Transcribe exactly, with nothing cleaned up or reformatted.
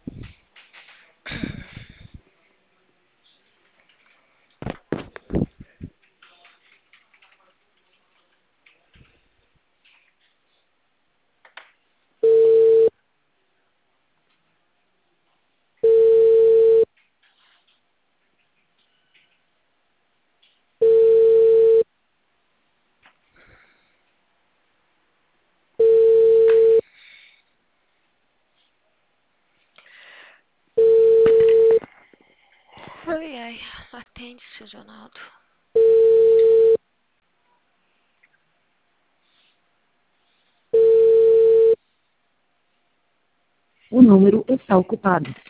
Ai, ai, atende, seu Ronaldo. O número está ocupado.